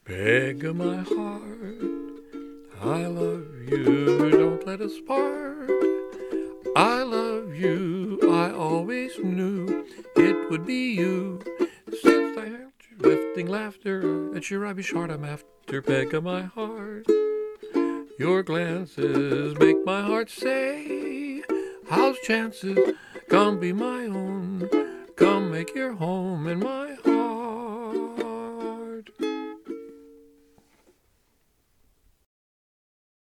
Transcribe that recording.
Peg of my heart, I love you, don't let us part. I love you, I always knew it would be you. Since I heard your lifting laughter, at your rubbish heart I'm after. Peg of my heart, your glances make my heart say, how's chances, come be my own, come make your home in my